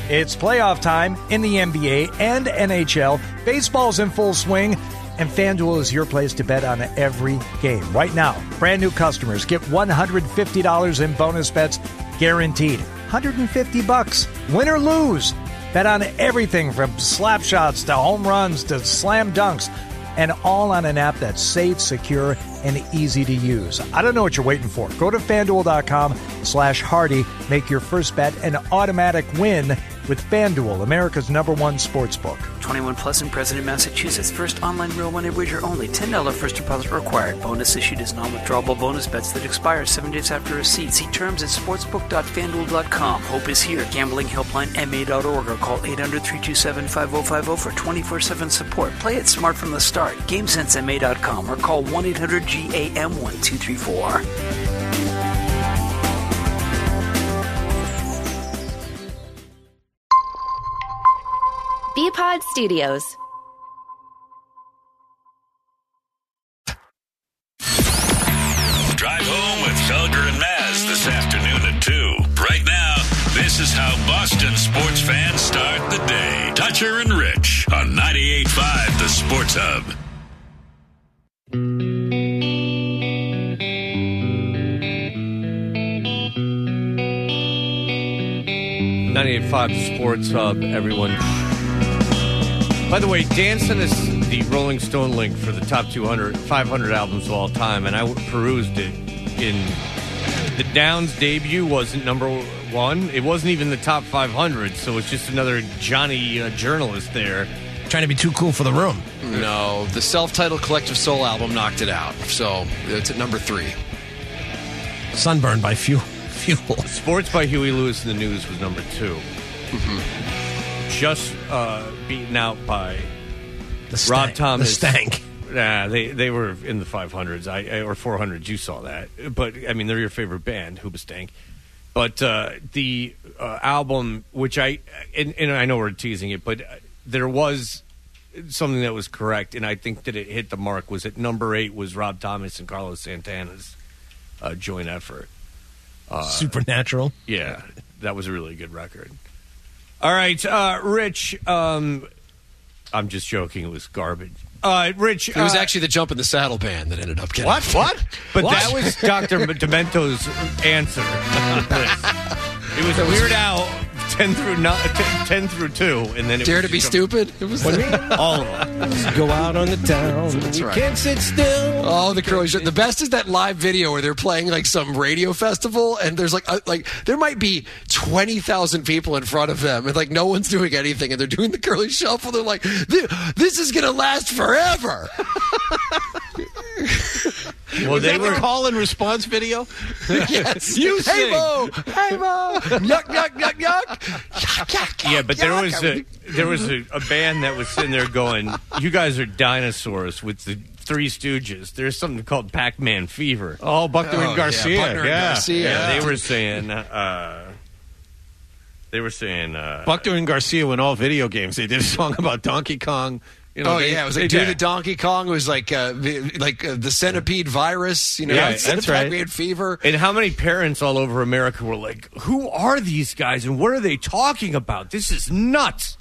It's playoff time in the NBA and NHL. Baseball's in full swing, and FanDuel is your place to bet on every game. Right now, brand new customers get $150 in bonus bets guaranteed. $150, win or lose. Bet on everything from slap shots to home runs to slam dunks, and all on an app that's safe, secure, and easy to use. I don't know what you're waiting for. Go to FanDuel.com/Hardy. Make your first bet an automatic win with FanDuel, America's #1 sportsbook. 21 plus and present in Massachusetts. First online real money wager only. $10 first deposit required. Bonus issued as non-withdrawable bonus bets that expire 7 days after receipt. See terms at sportsbook.fanduel.com. Hope is here. Gambling helpline MA.org or call 800-327-5050 for 24/7 support. Play it smart from the start. GameSenseMA.com or call 1-800-GAM-1234. Bpod Studios. Drive home with Felger and Maz this afternoon at 2. Right now, this is how Boston sports fans start the day. Dutcher and Rich on 98.5 The Sports Hub. .5 The Sports Hub, everyone. By the way, Dan sent us the Rolling Stone link for the top 500 albums of all time, and I perused it. The Downs debut wasn't number one. It wasn't even the top 500, so it's just another Johnny journalist there. Trying to be too cool for the room. No, the self-titled Collective Soul album knocked it out, so it's at number 3. Sunburned by Fuel. Sports by Huey Lewis and the News was number 2. Mm-hmm. Just beaten out by Rob Thomas. The Stank. Nah, they were in the 500s or 400s. You saw that. But, I mean, they're your favorite band, Hoobastank. But the album, which and I know we're teasing it, but there was something that was correct, and I think that it hit the mark, was at number 8 was Rob Thomas and Carlos Santana's joint effort. Supernatural. Yeah, that was a really good record. All right, Rich. I'm just joking. It was garbage. Rich. It was actually the Jump in the Saddle band that ended up getting What? But that was Dr. Demento's answer. It was Weird Al 10 through 2, and then it Dare was to be Stupid. It was all of them. Just go out on the town. That's you right. can't sit still. Oh, the Curly Shirt. The best is that live video where they're playing like some radio festival, and there's like there might be 20,000 people in front of them, and like no one's doing anything, and they're doing the Curly Shuffle. They're like, this is gonna last forever. Well, they were call and response video. Yes. You Hey sing. Mo, yuck, yuck, yuck, yuck. Yuck, yuck, Yeah, but yuck. there was a band that was sitting there going, "You guys are dinosaurs," with the Three Stooges. There's something called Pac-Man Fever. Oh, Buckner and Garcia. Buckner and Garcia. Yeah, they were saying. Buckner and Garcia win all video games. They did a song about Donkey Kong. You know, it was like Dude at Donkey Kong. It was like the centipede virus. You know, Yeah, that's right. Pac-Man Fever. And how many parents all over America were like, "Who are these guys and what are they talking about? This is nuts."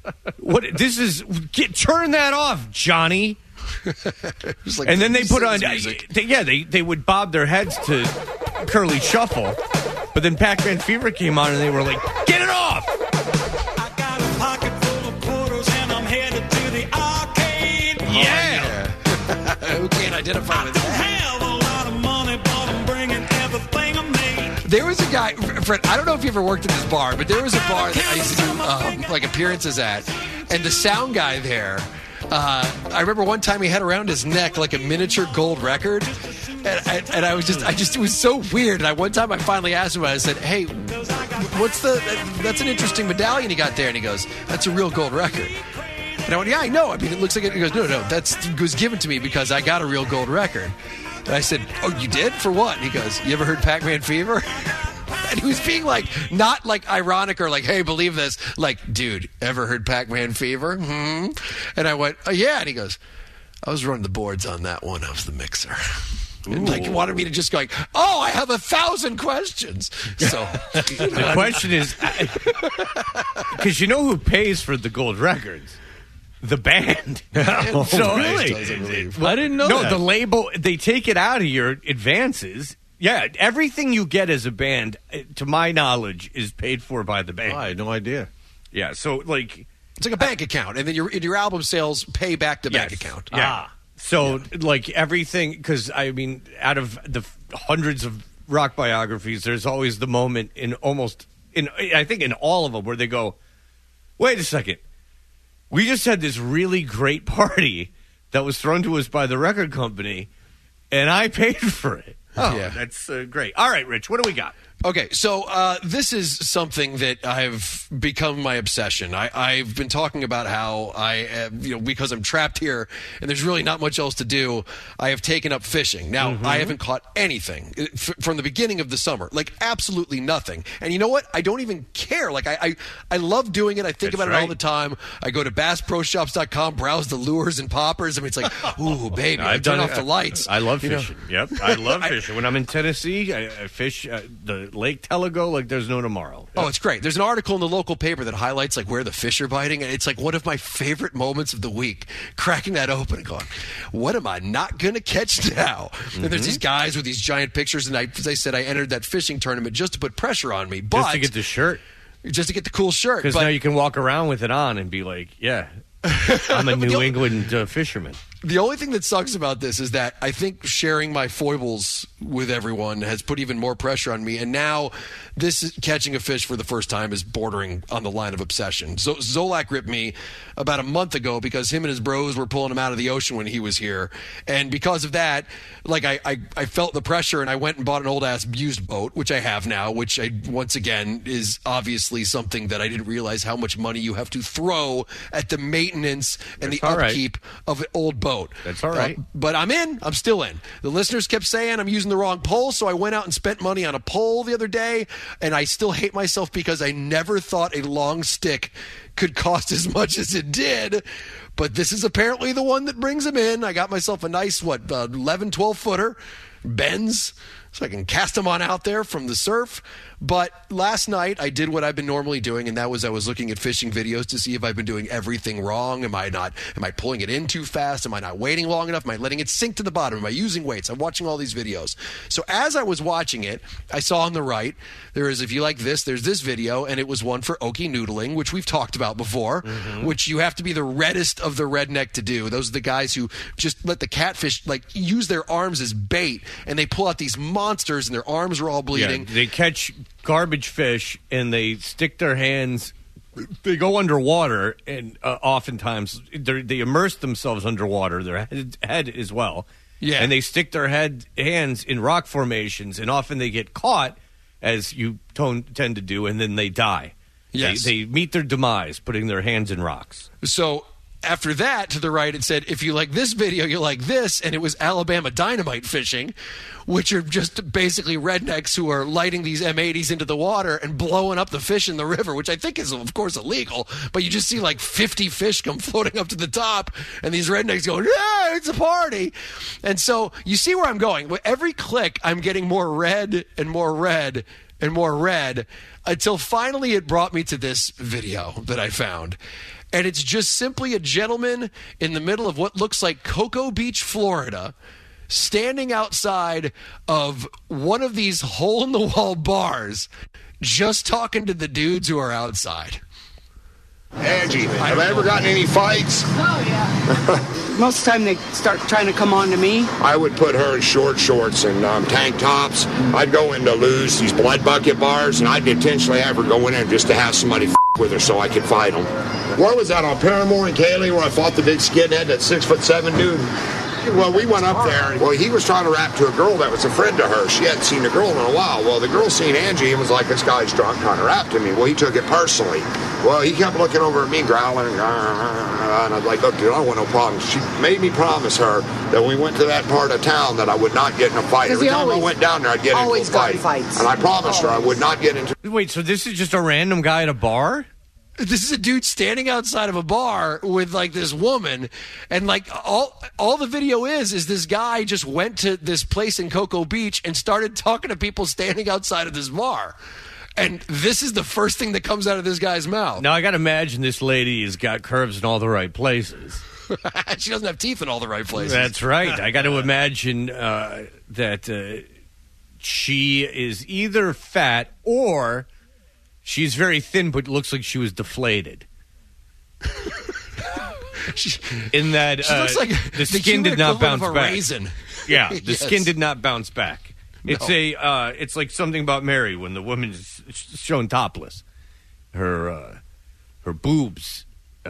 Turn that off, Johnny. Like, And then they put on, music. they would bob their heads to Curly Shuffle, but then Pac-Man Fever came on and they were like, "Get it off!" I got a pocket full of quarters and I'm headed to the arcade. Yeah. Who can't identify I with don't that? have a lot of money, but I'm bringing everything I made. There was a guy, Fred, I don't know if you ever worked at this bar, but there was a bar that I used to do like appearances at, and the sound guy there, I remember one time he had around his neck like a miniature gold record, and I just it was so weird. And one time I finally asked him, I said, "Hey, that's an interesting medallion you got there," and he goes, "That's a real gold record." And I went, "Yeah, I know. I mean, it looks like it." He goes, No, it was given to me because I got a real gold record. And I said, "Oh, you did? For what?" And he goes, "You ever heard Pac-Man Fever?" And he was being like, not like ironic or like, "Hey, believe this." Like, "Dude, ever heard Pac-Man Fever?" Hmm? And I went, "Oh, yeah." And he goes, "I was running the boards on that one. I was the mixer." And like, he wanted me to just go like, "Oh, I have 1,000 questions." So The question is, because you know who pays for the gold records? The band. So really? I didn't know that. No, the label, they take it out of your advances. Yeah, everything you get as a band, to my knowledge, is paid for by the band. I had no idea. Yeah, so like... It's like a bank account, and then your album sales pay back the bank account. Yeah. So, like, everything, because, I mean, out of the hundreds of rock biographies, there's always the moment I think in all of them, where they go, wait a second, we just had this really great party that was thrown to us by the record company, and I paid for it. Oh, yeah. That's great. All right, Rich, what do we got? Okay, so this is something that I've become my obsession. I've been talking about how because I'm trapped here and there's really not much else to do, I have taken up fishing. Now, I haven't caught anything from the beginning of the summer, like absolutely nothing. And you know what? I don't even care. Like I love doing it. I think about it all the time. I go to BassProShops.com, browse the lures and poppers. I mean, it's like, ooh, baby, I turn off the lights. I love fishing. Yep, I love fishing. When I'm in Tennessee, I fish the Lake Telego like there's no tomorrow. Oh, it's great. There's an article in the local paper that highlights like where the fish are biting, and it's like one of my favorite moments of the week, cracking that open and going, what am I not going to catch now? And there's these guys with these giant pictures, and as I said, I entered that fishing tournament just to put pressure on me. But just to get the shirt. Just to get the cool shirt. Because now you can walk around with it on and be like, yeah, I'm a New England fisherman. The only thing that sucks about this is that I think sharing my foibles with everyone has put even more pressure on me. And now this catching a fish for the first time is bordering on the line of obsession. So Zolak ripped me about a month ago because him and his bros were pulling him out of the ocean when he was here. And because of that, like I felt the pressure and I went and bought an old ass used boat, which I have now, which once again is obviously something that I didn't realize how much money you have to throw at the maintenance and the upkeep of an old boat. That's all right. But I'm still in. The listeners kept saying I'm using the wrong pole, so I went out and spent money on a pole the other day, and I still hate myself because I never thought a long stick could cost as much as it did. But this is apparently the one that brings them in. I got myself a nice, 11, 12-footer, bends, so I can cast them on out there from the surf. But last night I did what I've been normally doing, and that was I was looking at fishing videos to see if I've been doing everything wrong. Am I pulling it in too fast? Am I not waiting long enough? Am I letting it sink to the bottom? Am I using weights? I'm watching all these videos. So as I was watching it, I saw on the right, there is, if you like this, there's this video, and it was one for Okie noodling, which we've talked about before, which you have to be the reddest of the redneck to do. Those are the guys who just let the catfish use their arms as bait, and they pull out these monsters, and their arms are all bleeding. Yeah, they catch garbage fish and they stick their hands, they go underwater, and oftentimes they immerse themselves underwater, their head as well. Yeah. And they stick their hands in rock formations, and often they get caught, as you tend to do, and then they die. Yes. They meet their demise putting their hands in rocks. So after that, to the right, it said, if you like this video, you like this. And it was Alabama dynamite fishing, which are just basically rednecks who are lighting these M80s into the water and blowing up the fish in the river, which I think is, of course, illegal. But you just see like 50 fish come floating up to the top, and these rednecks going, yeah, it's a party. And so you see where I'm going. With every click, I'm getting more red and more red and more red, until finally it brought me to this video that I found. And it's just simply a gentleman in the middle of what looks like Cocoa Beach, Florida, standing outside of one of these hole-in-the-wall bars, just talking to the dudes who are outside. Angie, have I ever gotten any fights? Oh, yeah. Most of the time they start trying to come on to me. I would put her in short shorts and tank tops. I'd go into Lou's, these blood bucket bars, and I'd intentionally have her go in there just to have somebody with her so I could fight them. Where was that, on Paramore and Kaylee, where I fought the big skinhead, that 6'7" dude? Well, we went up there. Well, he was trying to rap to a girl that was a friend to her. She hadn't seen the girl in a while. Well, the girl seen Angie and was like, this guy's drunk trying to rap to me. Well, he took it personally. Well, he kept looking over at me, growling, and I was like, look, dude, I don't want no problems. She made me promise her that when we went to that part of town that I would not get in a fight. Every time I went down there, I'd get into a fight. Fights. And I promised her I would not get into... Wait, so this is just a random guy at a bar? This is a dude standing outside of a bar with like this woman, and like all the video is this guy just went to this place in Cocoa Beach and started talking to people standing outside of this bar. And this is the first thing that comes out of this guy's mouth. Now, I got to imagine this lady has got curves in all the right places. She doesn't have teeth in all the right places. That's right. I got to imagine that she is either fat or she's very thin but looks like she was deflated. In that she looks like the skin did not bounce of a back. Raisin. Yeah, the Yes. skin did not bounce back. It's it's like Something About Mary when the woman's shown topless. Her boobs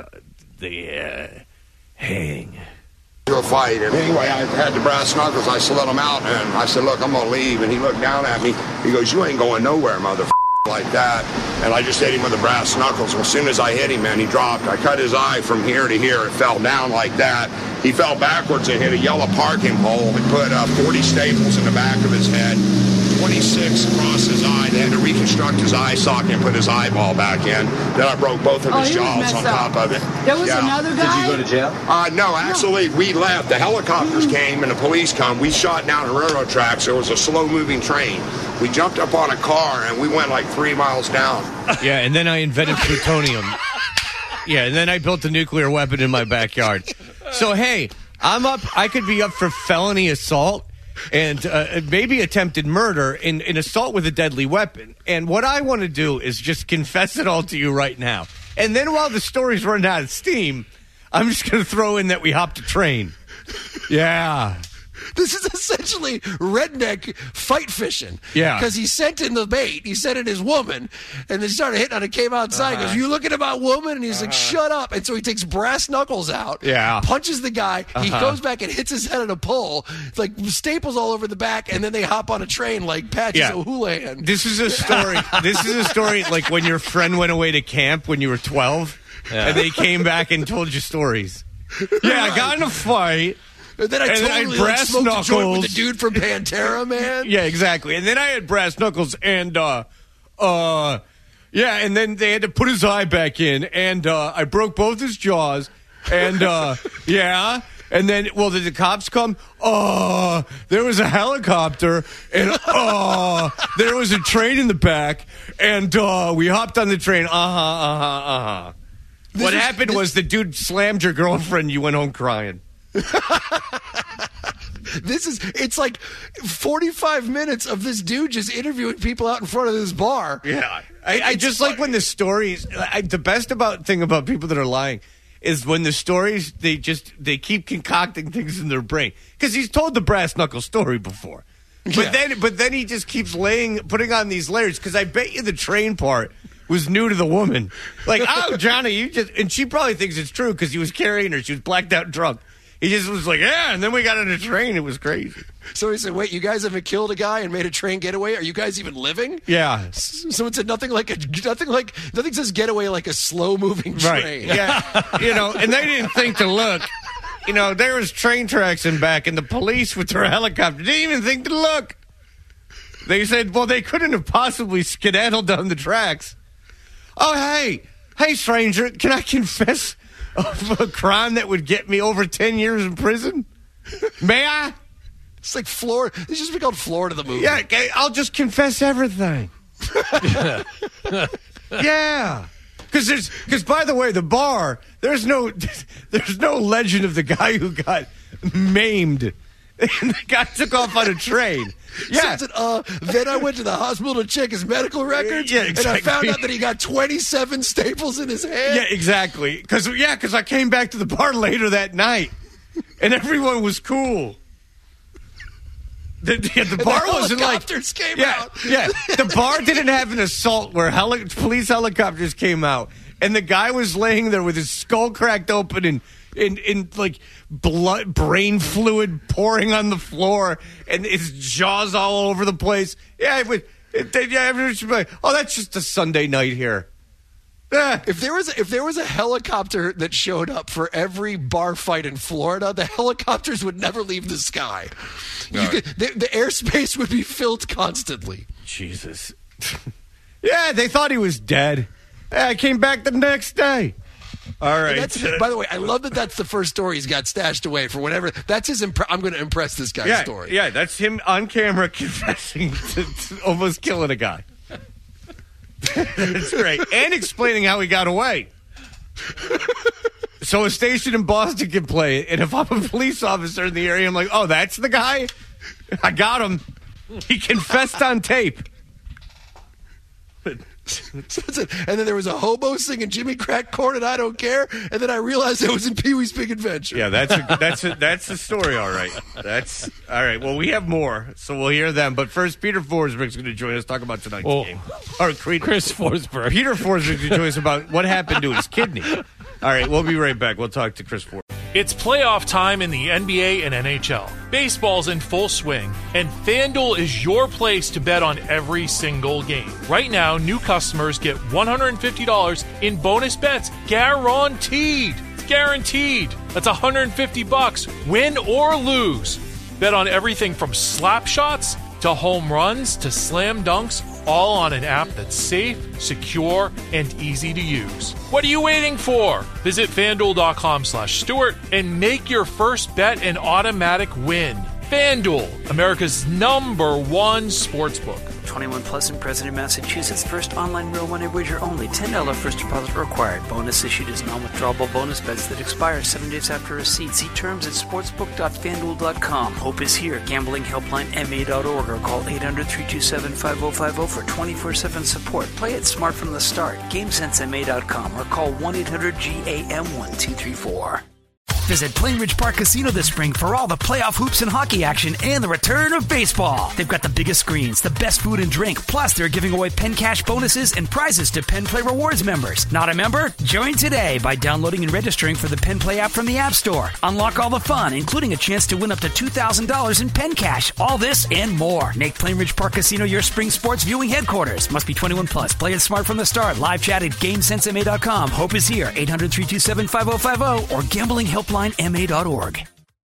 they hang. To a fight, and anyway, I had the brass knuckles. I slid them out, and I said, "Look, I'm gonna leave." And he looked down at me. He goes, "You ain't going nowhere, motherfucker." Like that, and I just hit him with the brass knuckles. Well, as soon as I hit him, man, he dropped. I cut his eye from here to here. It fell down like that. He fell backwards and hit a yellow parking pole. They put 40 staples in the back of his head, 26 across his eye. They had to reconstruct his eye socket and put his eyeball back in. Then I broke both of his he was jaws messed on top up. of it. There was another guy? Did you go to jail? No, actually, we left. The helicopters came and the police come. We shot down the railroad tracks. There was a slow-moving train. We jumped up on a car, and we went like 3 miles down. Yeah, and then I invented plutonium. Yeah, and then I built a nuclear weapon in my backyard. So, hey, I'm up. I could be up for felony assault and maybe attempted murder in assault with a deadly weapon. And what I want to do is just confess it all to you right now. And then while the story's running out of steam, I'm just going to throw in that we hopped a train. Yeah. This is essentially redneck fight fishing. Yeah. Because he sent in the bait. He sent in his woman. And then started hitting on it, came outside. Goes, "You looking at my woman?" And he's like, "Shut up." And so he takes brass knuckles out. Yeah. Punches the guy. He goes back and hits his head on a pole. It's like staples all over the back. And then they hop on a train like Patches O'Houlihan. This is a story. This is a story like when your friend went away to camp when you were 12. And they came back and told you stories. Yeah, I got in a fight. And then I totally brass smoked a joint knuckles. with the dude from Pantera, man. Yeah, exactly. And then I had brass knuckles and and then they had to put his eye back in and I broke both his jaws and yeah. And then, well, did the cops come? There was a helicopter, and there was a train in the back, and we hopped on the train. What happened was the dude slammed your girlfriend. You went home crying. It's like 45 minutes of this dude just interviewing people out in front of this bar. Yeah. I just like when the stories, the best thing about people that are lying is when the stories, they keep concocting things in their brain. Because he's told the brass knuckle story before. But then he just keeps putting on these layers. Because I bet you the train part was new to the woman. Like, "Oh, Johnny, and she probably thinks it's true because he was carrying her. She was blacked out and drunk. He just was like, yeah, and then we got on a train. It was crazy. So he said, "Wait, you guys haven't killed a guy and made a train getaway? Are you guys even living?" Yeah. Someone said nothing says getaway like a slow moving train. Right. Yeah. And they didn't think to look. There was train tracks in back, and the police with their helicopter didn't even think to look. They said, well, they couldn't have possibly skedaddled down the tracks. Oh, hey, stranger, can I confess of a crime that would get me over 10 years in prison? May I? It's like Florida. This should be called Florida the movie. Yeah, I'll just confess everything. Yeah. Because by the way, the bar, there's no legend of the guy who got maimed. And the guy took off on a train. Yeah. Then I went to the hospital to check his medical records. Yeah, exactly. And I found out that he got 27 staples in his head. Yeah, exactly. Because I came back to the bar later that night, and everyone was cool. The bar wasn't like helicopters came out. Yeah, the bar didn't have an assault where police helicopters came out, and the guy was laying there with his skull cracked open and in like brain fluid pouring on the floor, and his jaws all over the place. Yeah, everyone should be like, "Oh, that's just a Sunday night here." If there was a helicopter that showed up for every bar fight in Florida, the helicopters would never leave the sky. The airspace would be filled constantly. Jesus. Yeah, they thought he was dead. I came back the next day. All right. By the way, I love that that's the first story he's got stashed away for whenever. That's his. I'm going to impress this guy's story. Yeah, that's him on camera confessing to almost killing a guy. That's great. And explaining how he got away. So a station in Boston can play it, and if I'm a police officer in the area, I'm like, oh, that's the guy? I got him. He confessed on tape. And then there was a hobo singing Jimmy Crack Corn and I Don't Care, and then I realized it was in Pee-wee's Big Adventure. Yeah, that's the story, all right. That's all right. Well, we have more, so we'll hear them. But first, Peter Forsberg's going to join us, talk about tonight's game. Or Chris Forsberg. Peter Forsberg's going to join us about what happened to his kidney. All right, we'll be right back. We'll talk to Chris Forsberg. It's playoff time in the NBA and NHL. Baseball's in full swing, and FanDuel is your place to bet on every single game. Right now, new customers get $150 in bonus bets guaranteed. It's guaranteed. That's $150, win or lose. Bet on everything from slap shots to home runs to slam dunks, all on an app that's safe, secure, and easy to use. What are you waiting for? Visit FanDuel.com/Stewart and make your first bet an automatic win. FanDuel, America's #1 sportsbook. 21 plus and present in Massachusetts. First online real money wager only. $10 first deposit required. Bonus issued as non-withdrawable bonus bets that expire 7 days after receipt. See terms at sportsbook.fanduel.com. Hope is here. Gambling helpline ma.org or call 800-327-5050 for 24/7 support. Play it smart from the start. GameSenseMA.com or call 1-800-GAM-1234. Visit Plainridge Park Casino this spring for all the playoff hoops and hockey action and the return of baseball. They've got the biggest screens, the best food and drink, plus they're giving away Penn Cash bonuses and prizes to Penn Play Rewards members. Not a member? Join today by downloading and registering for the Penn Play app from the App Store. Unlock all the fun, including a chance to win up to $2,000 in Penn Cash. All this and more. Make Plainridge Park Casino your spring sports viewing headquarters. Must be 21 plus. Play it smart from the start. Live chat at GameSenseMA.com. Hope is here. 800-327-5050 or GamblingHelplineMA.org.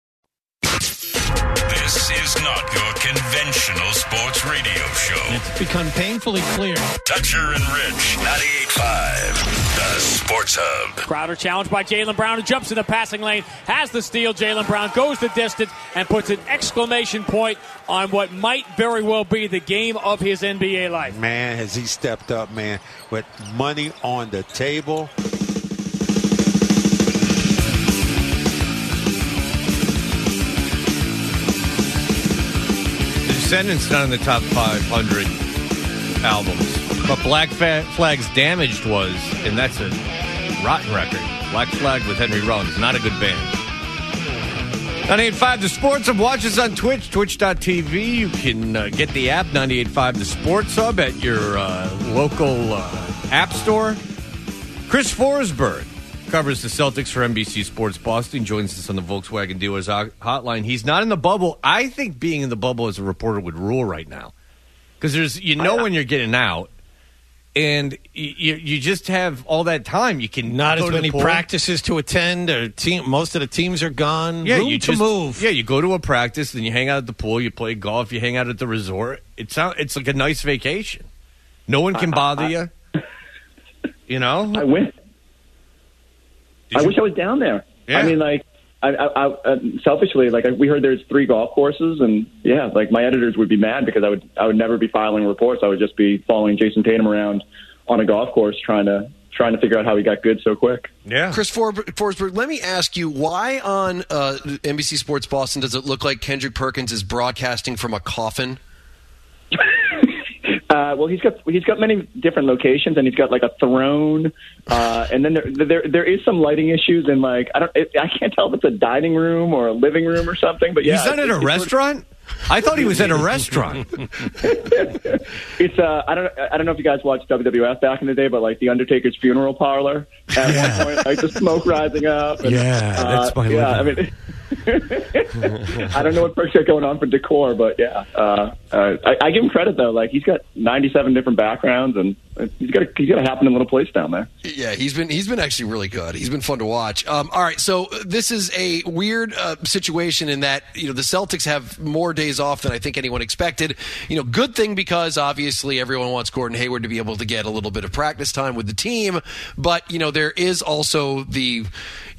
This is not your conventional sports radio show. It's become painfully clear. Dutcher and Rich, 98.5, the Sports Hub. Crowder challenged by Jaylen Brown, who jumps in the passing lane, has the steal. Jaylen Brown goes the distance and puts an exclamation point on what might very well be the game of his NBA life. Man, has he stepped up, man, with money on the table. Descendants not in the top 500 albums, but Black Flag's Damaged was, and that's a rotten record. Black Flag with Henry Rollins, not a good band. 98.5 The Sports Hub. Watch us on Twitch, twitch.tv. You can get the app, 98.5 The Sports Hub, at your local app store. Chris Forsberg covers the Celtics for NBC Sports Boston, joins us on the Volkswagen Dealers Hotline. He's not in the bubble. I think being in the bubble as a reporter would rule right now, because when you're getting out, and you just have all that time. You can not go as to many the pool. practices to attend. Or most of the teams are gone. Yeah, Room to move. Yeah, you go to a practice, then you hang out at the pool. You play golf. You hang out at the resort. It's like a nice vacation. No one can bother you. You know, I went. I wish I was down there. Yeah. I mean, like, I selfishly, like, we heard there's 3 golf courses, and yeah, like, my editors would be mad because I would never be filing reports. I would just be following Jason Tatum around on a golf course trying to figure out how he got good so quick. Yeah, Chris Forsberg, let me ask you, why on NBC Sports Boston does it look like Kendrick Perkins is broadcasting from a coffin? Well, he's got many different locations, and he's got like a throne, and then there is some lighting issues, and like I can't tell if it's a dining room or a living room or something. But yeah, he's not at a restaurant. I thought he was at a restaurant. It's I don't know if you guys watched WWF back in the day, but like the Undertaker's funeral parlor at one point, like the smoke rising up. And, that's my yeah. I mean, I don't know what perks are going on for decor, but yeah, I give him credit though. Like he's got 97 different backgrounds, and he's got a happening little place down there. Yeah, he's been actually really good. He's been fun to watch. All right, so this is a weird situation in that the Celtics have more days off than I think anyone expected. Good thing because obviously everyone wants Gordon Hayward to be able to get a little bit of practice time with the team, but there is also the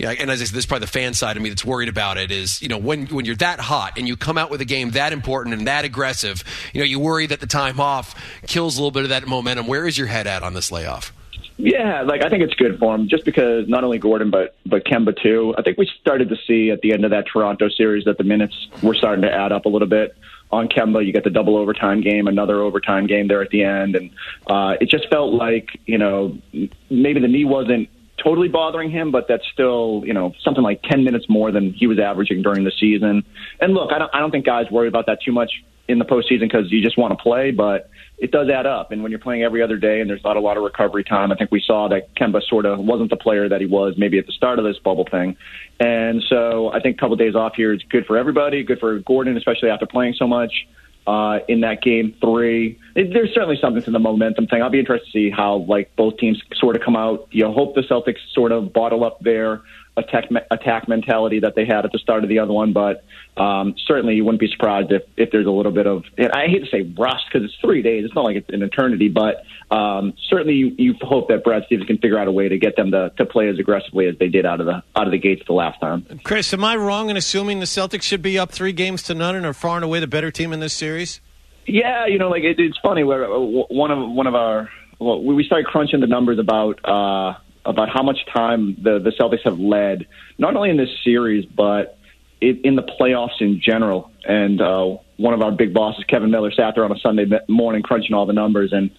Yeah, and as I said, this is probably the fan side of me that's worried about it is, when you're that hot and you come out with a game that important and that aggressive, you worry that the time off kills a little bit of that momentum. Where is your head at on this layoff? Yeah, I think it's good for him, just because not only Gordon but Kemba too. I think we started to see at the end of that Toronto series that the minutes were starting to add up a little bit. On Kemba, you get the double overtime game, another overtime game there at the end, and it just felt like maybe the knee wasn't totally bothering him, but that's still something like 10 minutes more than he was averaging during the season. And look, I don't think guys worry about that too much in the postseason because you just want to play, but it does add up. And when you're playing every other day and there's not a lot of recovery time, I think we saw that Kemba sort of wasn't the player that he was maybe at the start of this bubble thing. And so I think a couple of days off here is good for everybody, good for Gordon, especially after playing so much in that game 3. There's certainly something to the momentum thing. I'll be interested to see how both teams sort of come out. You hope the Celtics sort of bottle up their attack mentality that they had at the start of the other one, but certainly you wouldn't be surprised if there's a little bit of, and I hate to say rust because it's 3 days, it's not like it's an eternity, but certainly you hope that Brad Stevens can figure out a way to get them to play as aggressively as they did out of the gates the last time. Chris, am I wrong in assuming the Celtics should be up 3-0 and are far and away the better team in this series? Yeah, it's funny where one of our we started crunching the numbers about how much time the Celtics have led, not only in this series, but in the playoffs in general. And one of our big bosses, Kevin Miller, sat there on a Sunday morning crunching all the numbers. And,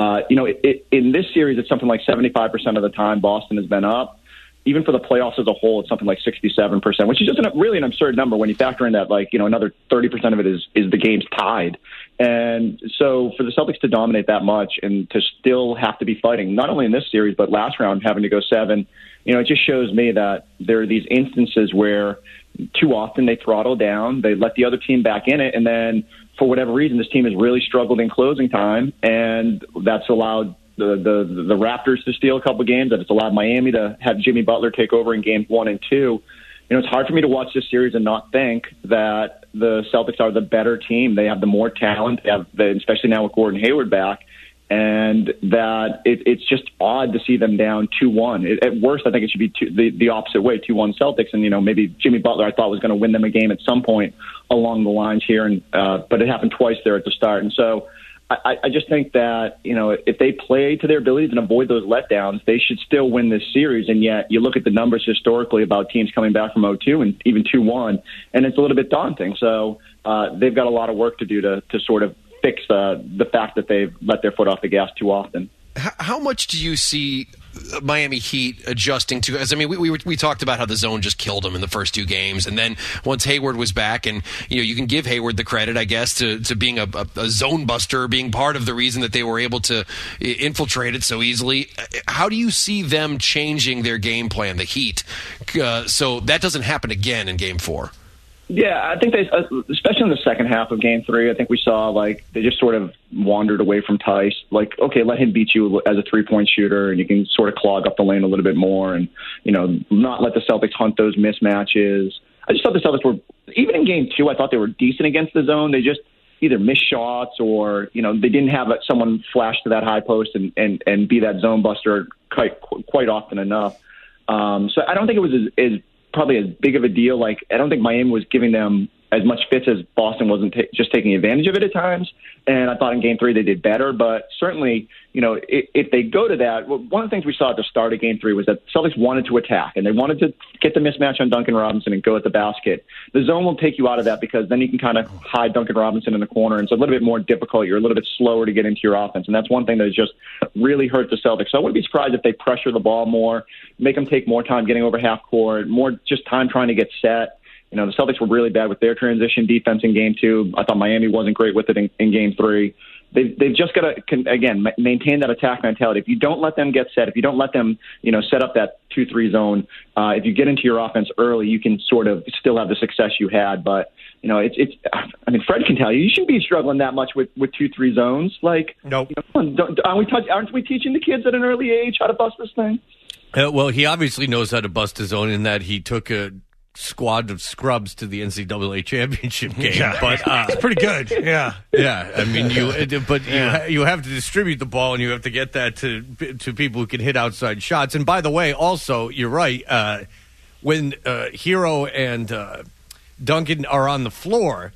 in this series, it's something like 75% of the time Boston has been up. Even for the playoffs as a whole, it's something like 67%, which is just really an absurd number when you factor in that, another 30% of it is the game's tied. And so for the Celtics to dominate that much and to still have to be fighting, not only in this series, but last round having to go 7, it just shows me that there are these instances where too often they throttle down, they let the other team back in it, and then for whatever reason, this team has really struggled in closing time, and that's allowed the Raptors to steal a couple of games, and it's allowed Miami to have Jimmy Butler take over in games 1 and 2. It's hard for me to watch this series and not think that the Celtics are the better team. They have the more talent, especially now with Gordon Hayward back, and that it's just odd to see them down 2-1. At worst, I think it should be the opposite way, 2-1 Celtics, and maybe Jimmy Butler I thought was going to win them a game at some point along the lines here, and but it happened twice there at the start, and so I just think that, if they play to their abilities and avoid those letdowns, they should still win this series. And yet you look at the numbers historically about teams coming back from 0-2 and even 2-1, and it's a little bit daunting. So they've got a lot of work to do to sort of fix the fact that they've let their foot off the gas too often. How much do you see Miami Heat adjusting to? As we talked about how the zone just killed them in the first 2 games, and then once Hayward was back, and you can give Hayward the credit, I guess, to being a zone buster, being part of the reason that they were able to infiltrate it so easily. How do you see them changing their game plan, the Heat, so that doesn't happen again in Game 4? Yeah, I think they, especially in the second half of Game 3, I think we saw they just sort of wandered away from Tice. Okay, let him beat you as a 3-point shooter, and you can sort of clog up the lane a little bit more, and not let the Celtics hunt those mismatches. I just thought the Celtics were, even in Game 2, I thought they were decent against the zone. They just either missed shots or they didn't have someone flash to that high post and be that zone buster quite often enough. So I don't think it was probably as big of a deal. I don't think Miami was giving them as much fits as Boston wasn't just taking advantage of it at times. And I thought in Game 3 they did better. But certainly, if they go to that, one of the things we saw at the start of Game 3 was that Celtics wanted to attack, and they wanted to get the mismatch on Duncan Robinson and go at the basket. The zone will take you out of that because then you can kind of hide Duncan Robinson in the corner, and it's a little bit more difficult. You're a little bit slower to get into your offense, and that's one thing that has just really hurt the Celtics. So I wouldn't be surprised if they pressure the ball more, make them take more time getting over half court, more just time trying to get set. The Celtics were really bad with their transition defense in Game 2. I thought Miami wasn't great with it in Game 3. They've just got to, again, maintain that attack mentality. If you don't let them get set, if you don't let them, set up that 2-3 zone, if you get into your offense early, you can sort of still have the success you had. But, Fred can tell you shouldn't be struggling that much with 2-3 zones. Nope. Aren't we teaching the kids at an early age how to bust this thing? Well, he obviously knows how to bust his zone in that he took a squad of scrubs to the NCAA championship game. Yeah, but it's pretty good. Yeah. You have to distribute the ball, and you have to get that to people who can hit outside shots. And by the way, also, you're right. when Hero and Duncan are on the floor,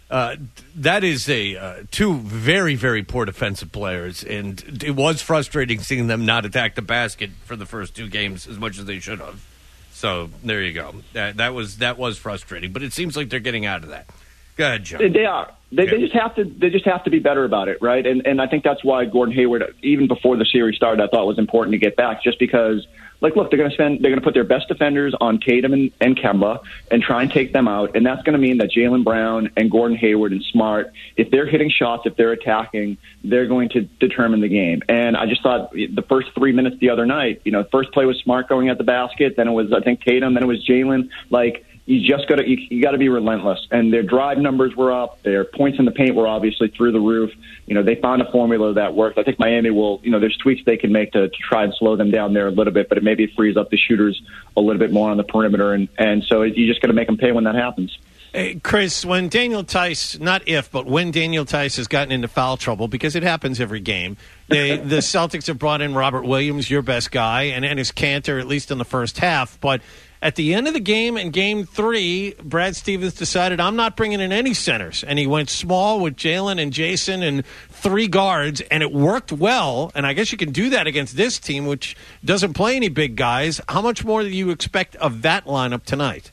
that is two very, very poor defensive players, and it was frustrating seeing them not attack the basket for the first 2 games as much as they should have. So there you go. That was frustrating, but it seems like they're getting out of that. Go ahead, John. They are. They just have to. They just have to be better about it, right? And I think that's why Gordon Hayward, even before the series started, I thought was important to get back, just because. Like, look, they're going to put their best defenders on Tatum and Kemba and try and take them out, and that's going to mean that Jaylen Brown and Gordon Hayward and Smart, if they're hitting shots, if they're attacking, they're going to determine the game. And I just thought the first 3 minutes the other night, first play was Smart going at the basket, then it was, I think, Tatum, then it was Jaylen. Like, you just got to you got to be relentless. And their drive numbers were up. Their points in the paint were obviously through the roof. They found a formula that worked. I think Miami will. There's tweaks they can make to try and slow them down there a little bit, but it maybe frees up the shooters a little bit more on the perimeter. And so you just got to make them pay when that happens. Hey, Chris, when Daniel Tice, when Daniel Tice has gotten into foul trouble, because it happens every game, the Celtics have brought in Robert Williams, your best guy, and Enes Kanter, at least in the first half. But at the end of the game, in Game 3, Brad Stevens decided, I'm not bringing in any centers. And he went small with Jalen and Jason and 3 guards, and it worked well. And I guess you can do that against this team, which doesn't play any big guys. How much more do you expect of that lineup tonight?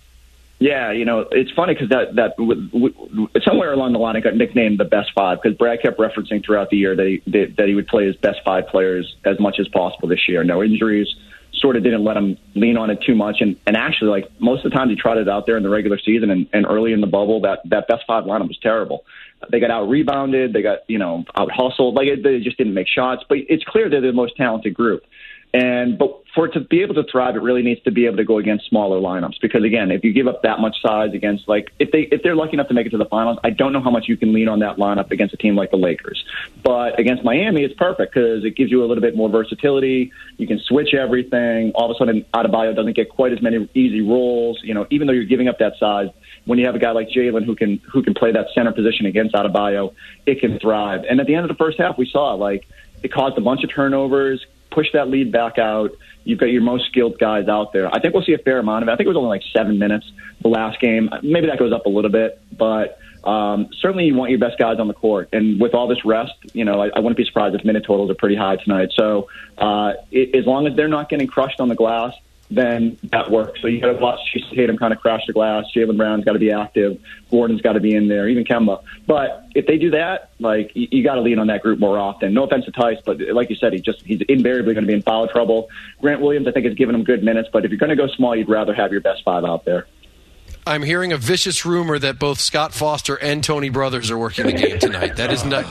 Yeah, it's funny because that somewhere along the line it got nicknamed the best 5 because Brad kept referencing throughout the year that he would play his best 5 players as much as possible this year. No injuries, sort of didn't let him lean on it too much. And actually, like, most of the time he tried it out there in the regular season and early in the bubble, that best 5 lineup was terrible. They got out-rebounded. They got, out-hustled. They just didn't make shots. But it's clear they're the most talented group. But for it to be able to thrive, it really needs to be able to go against smaller lineups. Because again, if you give up that much size against, if they're lucky enough to make it to the finals, I don't know how much you can lean on that lineup against a team like the Lakers. But against Miami, it's perfect because it gives you a little bit more versatility. You can switch everything. All of a sudden, Adebayo doesn't get quite as many easy roles. Even though you're giving up that size, when you have a guy like Jalen who can play that center position against Adebayo, it can thrive. And at the end of the first half, we saw it caused a bunch of turnovers. Push that lead back out. You've got your most skilled guys out there. I think we'll see a fair amount of it. I think it was only 7 minutes the last game. Maybe that goes up a little bit, but certainly you want your best guys on the court. And with all this rest, I wouldn't be surprised if minute totals are pretty high tonight. So as long as they're not getting crushed on the glass, then that works. So you got to watch Jason Tatum kind of crash the glass. Jaylen Brown's got to be active. Gordon's got to be in there, even Kemba. But if they do that, you got to lean on that group more often. No offense to Tice, but like you said, he's invariably going to be in foul trouble. Grant Williams, I think, has given him good minutes. But if you're going to go small, you'd rather have your best 5 out there. I'm hearing a vicious rumor that both Scott Foster and Tony Brothers are working the game tonight. That is not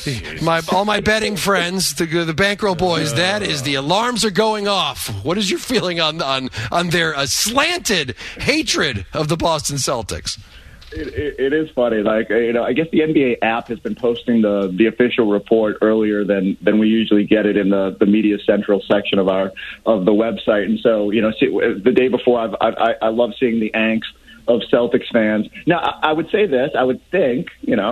all my betting friends, the Bankroll boys. That is, the alarms are going off. What is your feeling on their slanted hatred of the Boston Celtics? It is funny. I guess the NBA app has been posting the official report earlier than we usually get it in the Media Central section of the website. And so, the day before, I love seeing the angst of Celtics fans. Now, I would say this. I would think,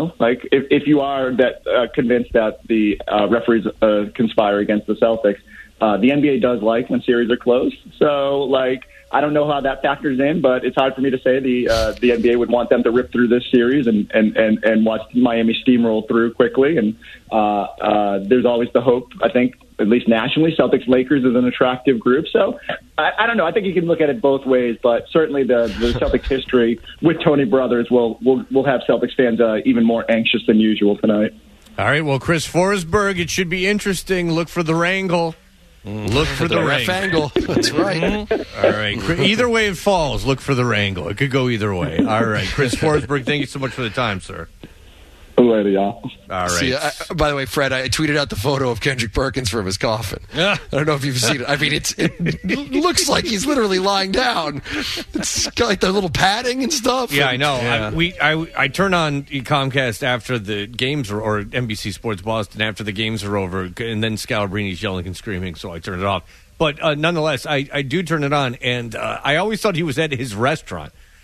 if you are convinced that the referees conspire against the Celtics, the NBA does like when series are close. So, I don't know how that factors in, but it's hard for me to say the NBA would want them to rip through this series and watch Miami steamroll through quickly. And there's always the hope, I think, at least nationally, Celtics-Lakers is an attractive group. So I don't know. I think you can look at it both ways, but certainly the Celtics history with Tony Brothers will have Celtics fans even more anxious than usual tonight. All right, well, Chris Forsberg, it should be interesting. Look for the wrangle. Look for the ref angle. That's right. All right. Either way it falls, look for the wrangle. It could go either way. All right. Chris Forsberg, thank you so much for the time, sir. Later, y'all. All right. See, by the way, Fred, I tweeted out the photo of Kendrick Perkins from his coffin. I don't know if you've seen it. I mean, it looks like he's literally lying down. It's got like the little padding and stuff. Yeah, I know. Yeah. I turn on Comcast after the games or NBC Sports Boston after the games are over, and then Scalabrini's yelling and screaming, so I turn it off. But nonetheless, I do turn it on, and I always thought he was at his restaurant.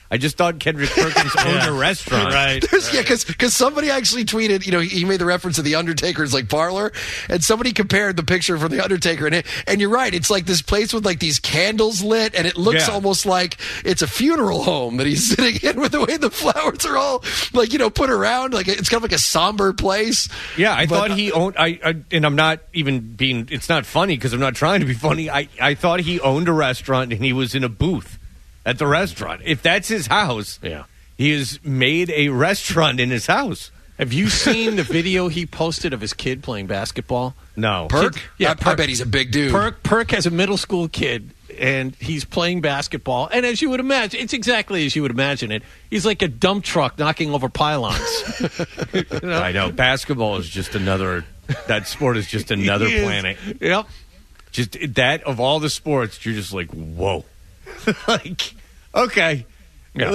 I just thought Kendrick Perkins owned a restaurant. Right. Yeah, because somebody actually tweeted, he made the reference to the Undertaker's parlor, and somebody compared the picture from the Undertaker, and you're right, it's like this place with these candles lit, and it looks almost like it's a funeral home that he's sitting in, with the way the flowers are all put around, it's kind of like a somber place. Yeah, I thought he owned. And I'm not even being. It's not funny because I'm not trying to be funny. I thought he owned a restaurant and he was in a booth at the restaurant. If that's his house, he has made a restaurant in his house. Have you seen the video he posted of his kid playing basketball? No. Perk? Yeah, I bet he's a big dude. Perk has a middle school kid, and he's playing basketball. And as you would imagine, it's exactly as you would imagine it. He's like a dump truck knocking over pylons. I know. Basketball is just another. That sport is just another planet. Yep. Just that of all the sports, you're just like, whoa. Okay. Yeah.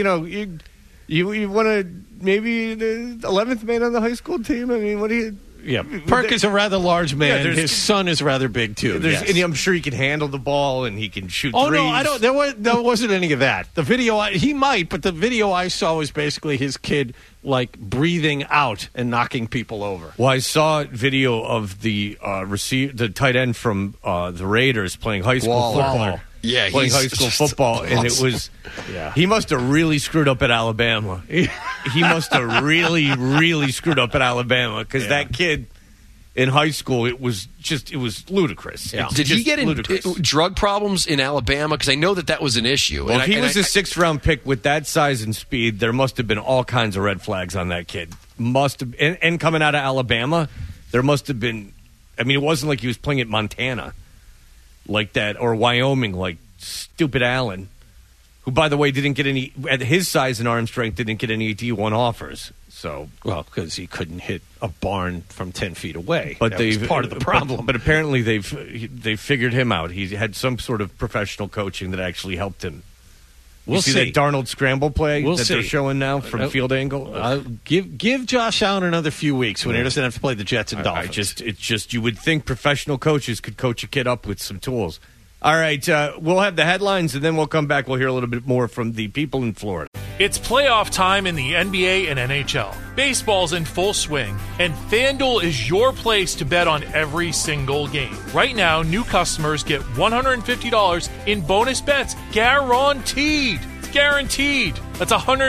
You want to maybe the 11th man on the high school team? I mean, what do you... Yeah, Perk is a rather large man. Yeah, his son is rather big, too. And I'm sure he can handle the ball and he can shoot threes. No, I don't. There wasn't any of that. The video, he might, but the video I saw was basically his kid, breathing out and knocking people over. Well, I saw video of the tight end from the Raiders playing high school football. Yeah, playing high school football, and it was. Yeah. He must have really screwed up at Alabama. He must have really, really screwed up at Alabama because that kid in high school, it was ludicrous. Yeah. Did he get in drug problems in Alabama? Because I know that was an issue. Well, if he was a sixth-round pick with that size and speed, there must have been all kinds of red flags on that kid. Must have, and coming out of Alabama, there must have been. I mean, it wasn't like he was playing at Montana like that, or Wyoming, like stupid Allen, who, by the way, didn't get any, at his size and arm strength, didn't get any D1 offers. So, well, because he couldn't hit a barn from 10 feet away. But that was part of the problem. But apparently they've figured him out. He had some sort of professional coaching that actually helped him. We'll see that Darnold scramble play they're showing now from field angle. Give Josh Allen another few weeks when he doesn't have to play the Jets and Dolphins. It's just you would think professional coaches could coach a kid up with some tools. All right, we'll have the headlines, and then we'll come back. We'll hear a little bit more from the people in Florida. It's playoff time in the NBA and NHL. Baseball's in full swing, and FanDuel is your place to bet on every single game. Right now, new customers get $150 in bonus bets guaranteed. It's guaranteed. That's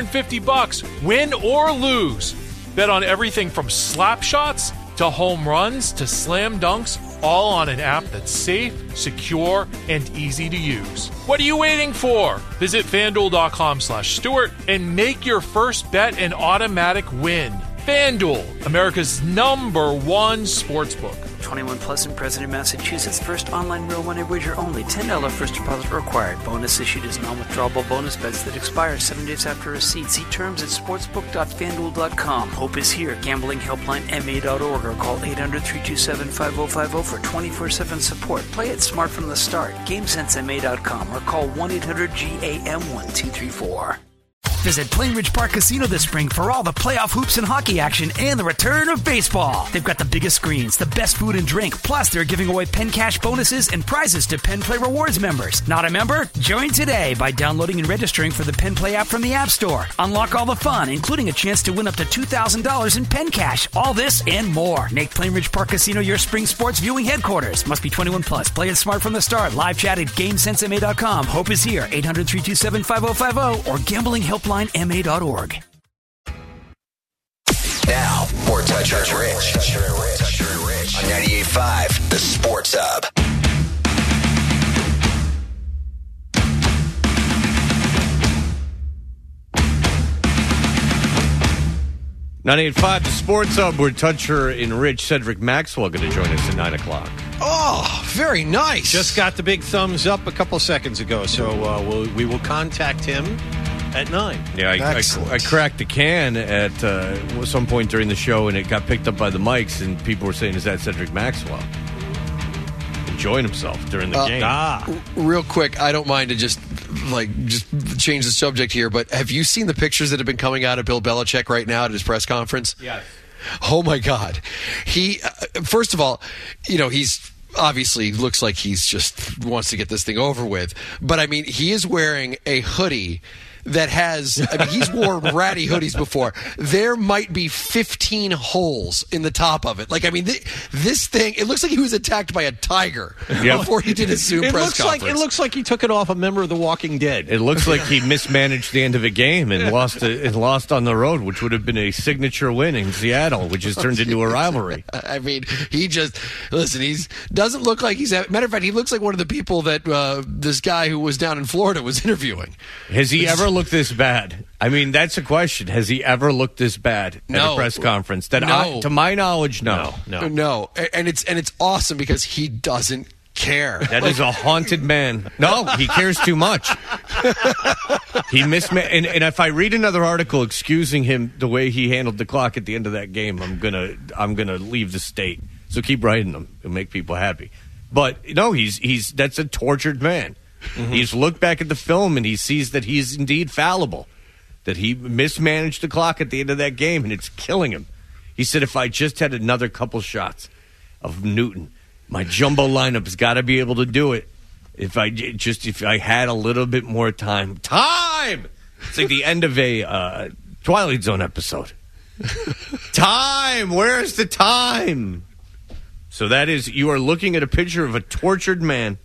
$150, win or lose. Bet on everything from slap shots to home runs to slam dunks, all on an app that's safe, secure, and easy to use. What are you waiting for? Visit FanDuel.com/Stewart and make your first bet an automatic win. FanDuel, America's #1 sportsbook. 21 plus and present in Massachusetts. First online real money wager only. $10 first deposit required. Bonus issued as non-withdrawable bonus bets that expire 7 days after receipt. See terms at sportsbook.fanduel.com. Hope is here. Gambling helpline MA.org or call 800-327-5050 for 24/7 support. Play it smart from the start. GameSenseMA.com or call 1-800-GAM-1234. Visit Plainridge Park Casino this spring for all the playoff hoops and hockey action and the return of baseball. They've got the biggest screens, the best food and drink, plus they're giving away Penn Cash bonuses and prizes to Penn Play Rewards members. Not a member? Join today by downloading and registering for the Penn Play app from the App Store. Unlock all the fun, including a chance to win up to $2,000 in Penn Cash. All this and more. Make Plainridge Park Casino your spring sports viewing headquarters. Must be 21 plus. Play it smart from the start. Live chat at GameSenseMA.com. Hope is here. 800-327-5050 or gamblinghelpline.ma.org. Now, more Toucher and Rich. On 98.5, The Sports Hub. .98.5, The Sports Hub. We're Toucher and Rich. Cedric Maxwell going to join us at 9 o'clock. Oh, very nice. Just got the big thumbs up a couple seconds ago, so we will contact him at 9. Yeah, I cracked the can at some point during the show, and it got picked up by the mics, and people were saying, is that Cedric Maxwell? Enjoying himself during the game. Real quick, I don't mind to just change the subject here, but have you seen the pictures that have been coming out of Bill Belichick right now at his press conference? Yes. Oh, my God. He, first of all, he's obviously looks like he's just wants to get this thing over with. But, I mean, he is wearing a hoodie that has, I mean, he's worn ratty hoodies before. There might be 15 holes in the top of it. Like, I mean, this thing, it looks like he was attacked by a tiger before he did his Zoom press conference. It looks like he took it off a member of The Walking Dead. It looks like he mismanaged the end of a game and lost on the road, which would have been a signature win in Seattle, which has turned into a rivalry. I mean, he just, listen, doesn't look like he's, matter of fact, he looks like one of the people that this guy who was down in Florida was interviewing. Has he ever looked this bad? I mean, that's a question. Has he ever looked this bad at a press conference? To my knowledge, no. And it's awesome because he doesn't care. That is a haunted man. No, he cares too much. And if I read another article excusing him the way he handled the clock at the end of that game, I'm gonna leave the state. So keep writing them and make people happy. But no, that's a tortured man. Mm-hmm. He's looked back at the film and he sees that he's indeed fallible, that he mismanaged the clock at the end of that game and it's killing him. He said, if I just had another couple shots of Newton, my jumbo lineup's got to be able to do it. If I had a little bit more time. It's like the end of a Twilight Zone episode. Time. Where's the time? So that is, you are looking at a picture of a tortured man.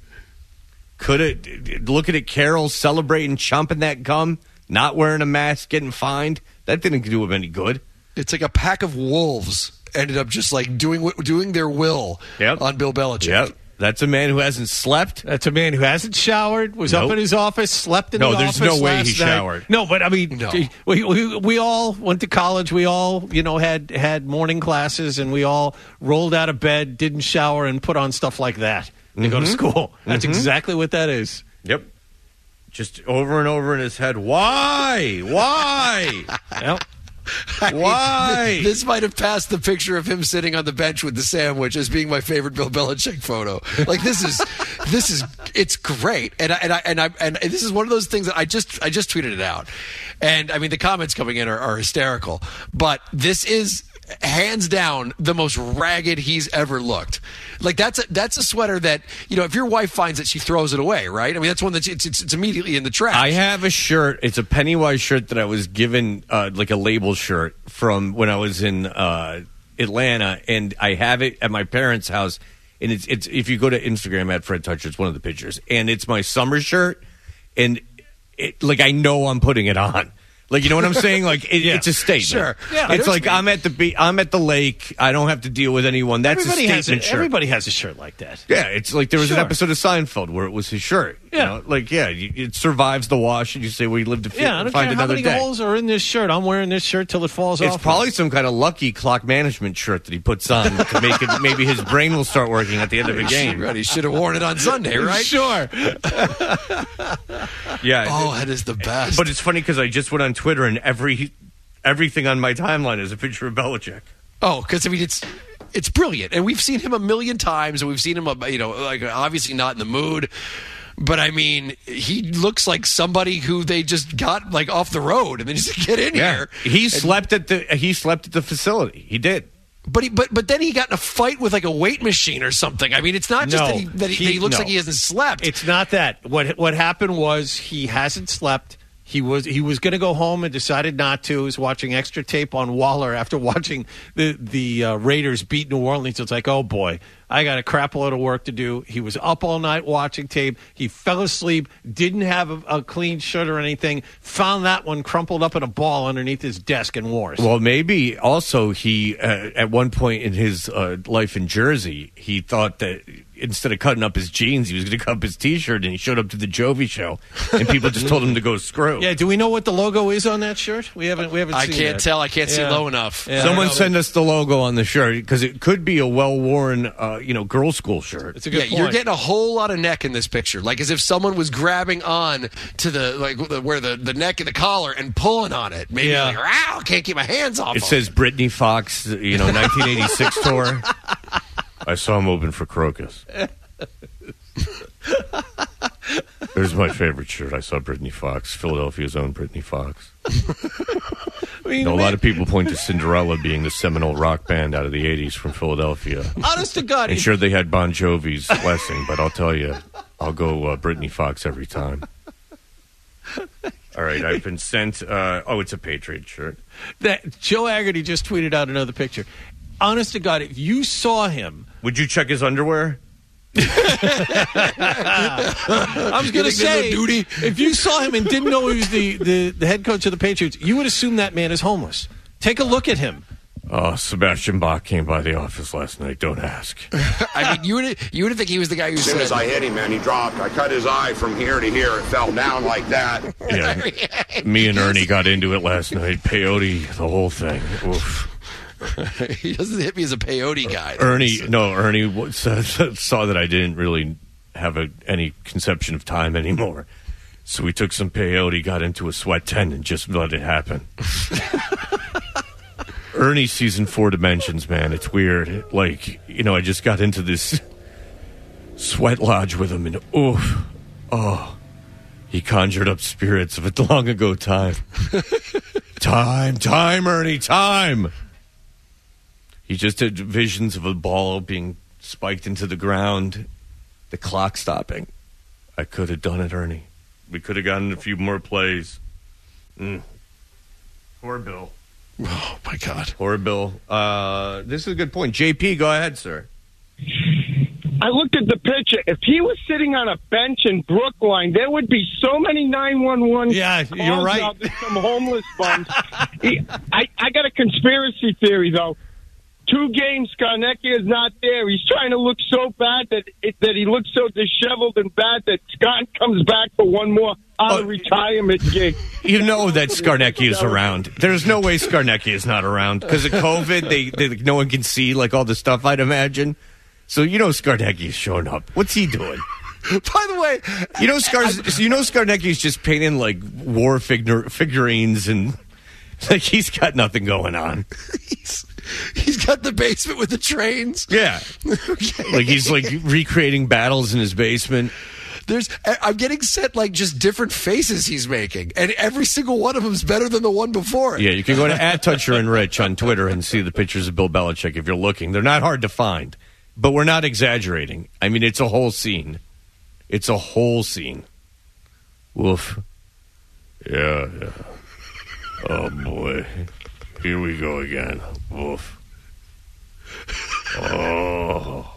Looking at Carol celebrating, chomping that gum, not wearing a mask, getting fined. That didn't do him any good. It's like a pack of wolves ended up just like doing their will on Bill Belichick. Yep. That's a man who hasn't slept. That's a man who hasn't showered, was up in his office, slept in the office. No, there's no way he last night. showered. No, but I mean, we all went to college. We all, had morning classes, and we all rolled out of bed, didn't shower, and put on stuff like that to go to school. That's exactly what that is. Yep. Just over and over in his head. Why? Yep. Why? This might have passed the picture of him sitting on the bench with the sandwich as being my favorite Bill Belichick photo. Like this is it's great, and this is one of those things that I just tweeted it out, and I mean the comments coming in are hysterical, but this is hands down the most ragged he's ever looked. Like that's a sweater that, if your wife finds it, she throws it away, right? I mean, that's one that it's immediately in the trash. I have a shirt. It's a Pennywise shirt that I was given, like a label shirt from when I was in Atlanta, and I have it at my parents' house. And it's if you go to Instagram at Fred Toucher, it's one of the pictures, and it's my summer shirt, and I know I'm putting it on. Like, you know what I'm saying? Like, it's a statement. Sure. Yeah, it's like I'm at the lake. I don't have to deal with anyone. That's a statement shirt. Everybody has a shirt like that. Yeah, it's like there was an episode of Seinfeld where it was his shirt. Yeah. It survives the wash, and you say, well, you live to find I don't care another how many day. holes are in this shirt. I'm wearing this shirt till it falls off. It's probably some kind of lucky clock management shirt that he puts on to make it. Maybe his brain will start working at the end of a game. Right, he should have worn it on Sunday, right? Sure. Yeah. Oh, that is the best. But it's funny because I just went on Twitter and everything on my timeline is a picture of Belichick. Oh, because I mean it's brilliant, and we've seen him a million times, and we've seen him, like obviously not in the mood. But I mean, he looks like somebody who they just got like off the road and they just get in here. He slept at the facility. He did. But then he got in a fight with like a weight machine or something. I mean, it's not just that he looks like he hasn't slept. It's not that. What happened was he hasn't slept. He was going to go home and decided not to. He was watching extra tape on Waller after watching the Raiders beat New Orleans. It's like, oh boy, I got a crap load of work to do. He was up all night watching tape. He fell asleep, didn't have a clean shirt or anything, found that one crumpled up in a ball underneath his desk and wore it. Well, maybe also he, at one point in his life in Jersey, he thought that instead of cutting up his jeans, he was going to cut up his T-shirt, and he showed up to the Jovi show, and people just told him to go screw. Yeah, do we know what the logo is on that shirt? We haven't seen I can't that. tell. I can't see low enough. Yeah. Someone send us the logo on the shirt, because it could be a well-worn, girls' school shirt. It's a good point. You're getting a whole lot of neck in this picture, like as if someone was grabbing on to where the neck and the collar and pulling on it. Maybe like, ow, can't keep my hands off. It says Brittany Fox, 1986 tour. I saw him open for Crocus. There's my favorite shirt. I saw Brittany Fox, Philadelphia's own Brittany Fox. A lot of people point to Cinderella being the seminal rock band out of the 80s from Philadelphia. Honest to God. And sure, they had Bon Jovi's Blessing, but I'll tell you, I'll go Brittany Fox every time. All right, I've been sent. It's a Patriot shirt. That Joe Haggerty just tweeted out another picture. Honest to God, if you saw him, would you check his underwear? I was going to say, if you saw him and didn't know he was the head coach of the Patriots, you would assume that man is homeless. Take a look at him. Oh, Sebastian Bach came by the office last night. Don't ask. I mean, you would think he was the guy who as soon as I hit him, man, he dropped. I cut his eye from here to here. It fell down like that. Yeah. Me and Ernie got into it last night. Peyote, the whole thing. Oof. He doesn't hit me as a peyote guy. Ernie saw that I didn't really have any conception of time anymore. So we took some peyote, got into a sweat tent, and just let it happen. Ernie sees in 4 dimensions, man. It's weird. Like, I just got into this sweat lodge with him, and he conjured up spirits of a long ago time. Time, Ernie, time. He just had visions of a ball being spiked into the ground, the clock stopping. I could have done it, Ernie. We could have gotten a few more plays. Poor Bill. Oh, my God. Poor Bill. This is a good point. JP, go ahead, sir. I looked at the picture. If he was sitting on a bench in Brookline, there would be so many 911 calls you're right. out in some homeless fund. I got a conspiracy theory, though. 2 games, Skarnecchia is not there. He's trying to look so bad that he looks so disheveled and bad that Scott comes back for one more retirement gig. You know that Skarnecchia is around. There's no way Skarnecchia is not around. Because of COVID, no one can see all the stuff, I'd imagine. So Skarnecchia is showing up. What's he doing? By the way, Skarnecchia is just painting war figurines and he's got nothing going on. He's got the basement with the trains. Yeah. Okay. He's recreating battles in his basement. I'm getting sent just different faces he's making, and every single one of them is better than the one before it. Yeah, you can go to @ToucherandRich on Twitter and see the pictures of Bill Belichick if you're looking. They're not hard to find, but we're not exaggerating. I mean, it's a whole scene. It's a whole scene. Woof. Yeah. Oh, boy. Here we go again. Woof. Oh,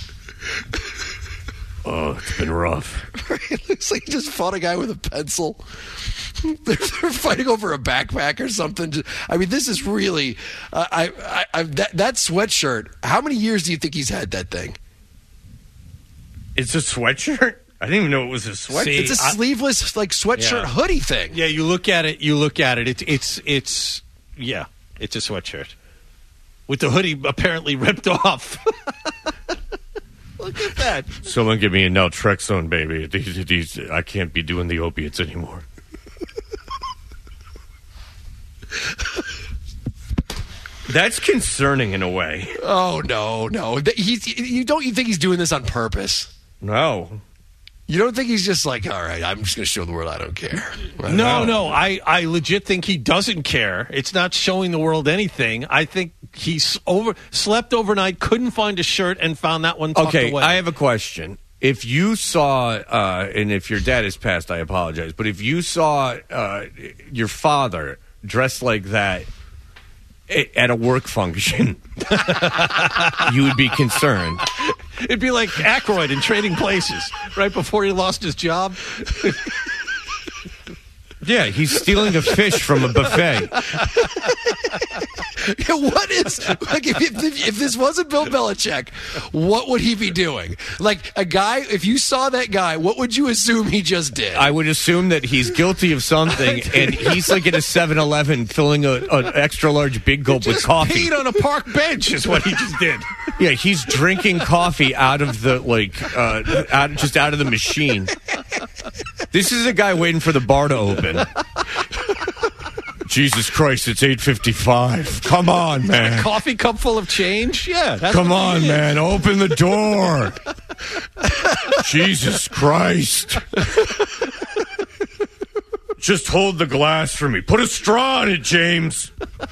it's been rough. It looks like he just fought a guy with a pencil. They're fighting over a backpack or something. I mean, this is really that sweatshirt. How many years do you think he's had that thing? It's a sweatshirt? I didn't even know it was a sweatshirt. It's a sleeveless sweatshirt hoodie thing. Yeah, you look at it. It's a sweatshirt with the hoodie apparently ripped off. Look at that. Someone give me a naltrexone, baby. These, I can't be doing the opiates anymore. That's concerning in a way. Oh, no. You think he's doing this on purpose? No. You don't think he's just all right, I'm just going to show the world I don't care. No. I legit think he doesn't care. It's not showing the world anything. I think he's slept overnight, couldn't find a shirt, and found that one tucked away. I have a question. If you saw, and if your dad has passed, I apologize, but if you saw your father dressed like that at a work function, you would be concerned. It'd be like Aykroyd in Trading Places, right before he lost his job. Yeah, he's stealing a fish from a buffet. Yeah, what is if this wasn't Bill Belichick, what would he be doing? A guy, if you saw that guy, what would you assume he just did? I would assume that he's guilty of something, and he's at a 7-Eleven filling an extra large big gulp with coffee. Peed on a park bench is what he just did. Yeah, he's drinking coffee out of the out of the machine. This is a guy waiting for the bar to open. Jesus Christ, it's 8:55. Come on, man. A coffee cup full of change? Yeah. Come on, man. Open the door. Jesus Christ. Just hold the glass for me. Put a straw in it, James.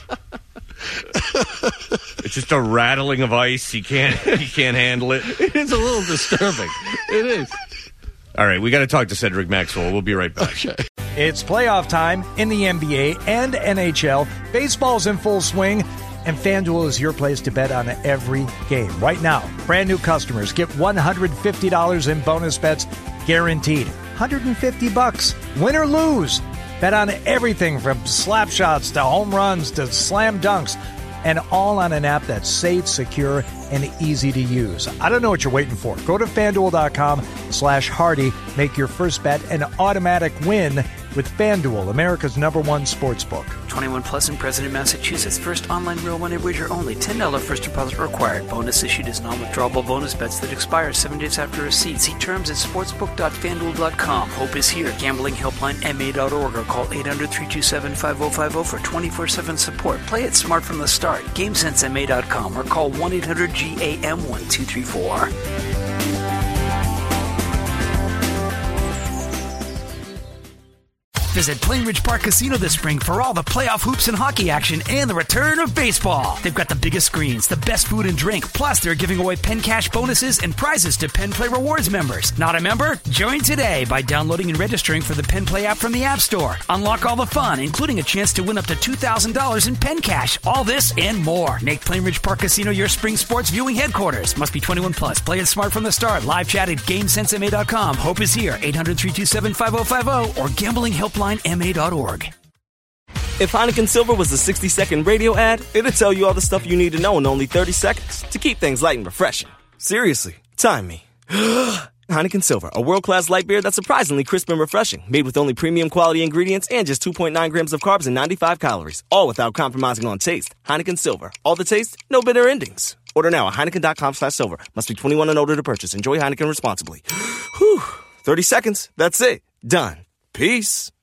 It's just a rattling of ice. He can't handle it. It is a little disturbing. It is. All right, we got to talk to Cedric Maxwell. We'll be right back. Okay. It's playoff time in the NBA and NHL. Baseball's in full swing, and FanDuel is your place to bet on every game. Right now, brand new customers get $150 in bonus bets guaranteed. $150, win or lose. Bet on everything from slap shots to home runs to slam dunks, and all on an app that's safe, secure, and easy to use. I don't know what you're waiting for. Go to FanDuel.com/Hardy. Make your first bet an automatic win with FanDuel, America's #1 sportsbook. 21 plus and present in Massachusetts. First online real money wager only. $10 first deposit required. Bonus issued as non-withdrawable bonus bets that expire 7 days after receipt. See terms at sportsbook.fanduel.com. Hope is here. Gambling helpline MA.org or call 800-327-5050 for 24/7 support. Play it smart from the start. GameSenseMA.com or call 1-800-GAM-1234. Visit Plainridge Park Casino this spring for all the playoff hoops and hockey action and the return of baseball. They've got the biggest screens, the best food and drink, plus they're giving away Penn Cash bonuses and prizes to Penn Play Rewards members. Not a member? Join today by downloading and registering for the Penn Play app from the App Store. Unlock all the fun, including a chance to win up to $2,000 in Penn Cash. All this and more. Make Plainridge Park Casino your spring sports viewing headquarters. Must be 21 plus. Play it smart from the start. Live chat at GameSenseMA.com. Hope is here. 800-327-5050 or gamblinghelpline.ma.org. If Heineken Silver was a 60-second radio ad, it'd tell you all the stuff you need to know in only 30 seconds to keep things light and refreshing. Seriously, time me. Heineken Silver, a world-class light beer that's surprisingly crisp and refreshing, made with only premium quality ingredients and just 2.9 grams of carbs and 95 calories, all without compromising on taste. Heineken Silver, all the taste, no bitter endings. Order now at Heineken.com/silver. Must be 21 and older to purchase. Enjoy Heineken responsibly. Whew, 30 seconds, that's it. Done. Peace.